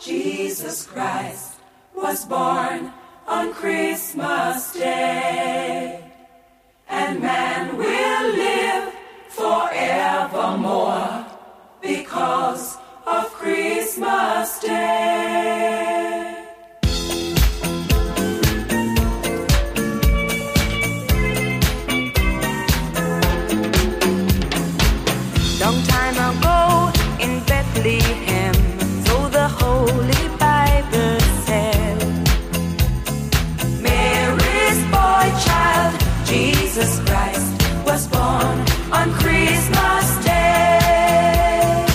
Jesus Christ was born on Christmas Day, and man will live forevermore because of Christmas Day. Long time ago in Bethlehem, so the Holy Bible said, Mary's boy child, Jesus Christ, was born on Christmas Day.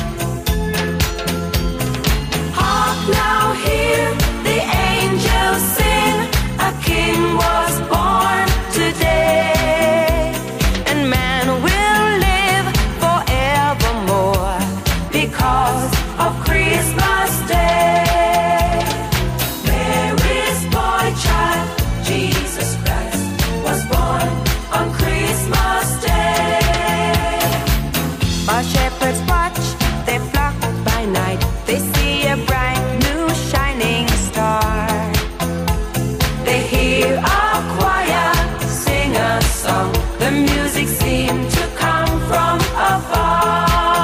Hark now, hear the angels sing, a king was born today, and man will live forevermore because of Christmas Day. Mary's boy child, Jesus Christ, was born on Christmas Day. While shepherds watch their flock by night, they see a bright new shining star. They hear a choir sing a song, the music seemed to come from afar.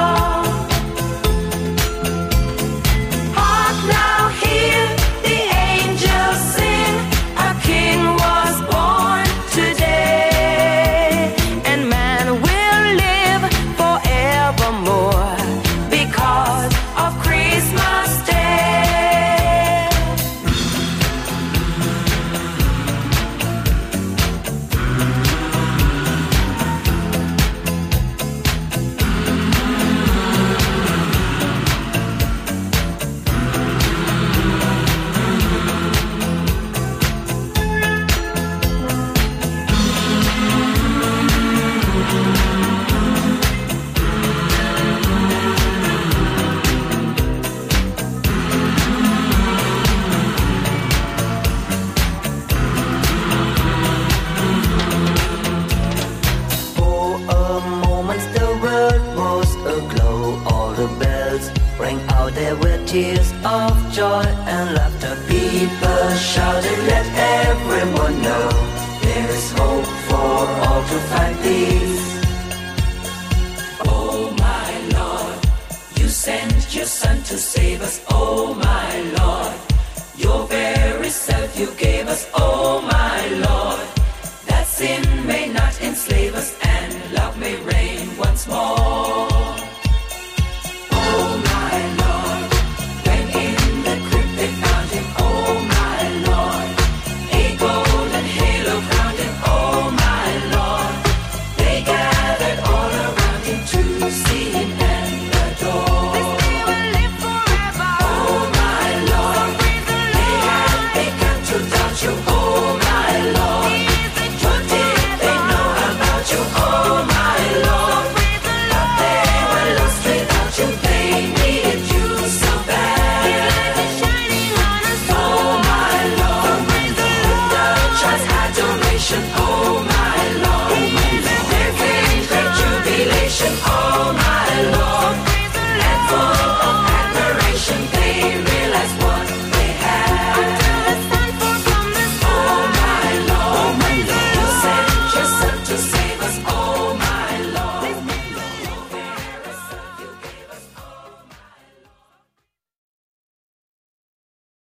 Hark now, hear the angels sing, a king was born today, and man will live forevermore because of Christmas Day. For a moment the world was aglow. All the bells rang out, there were tears of joy and laughter. People shouted, let everyone know there is hope for all to find peace. Oh my Lord, you sent your Son to save us. Oh my Lord, your very self you gave us. Oh my Lord, that sin may not enslave us and love may reign once more.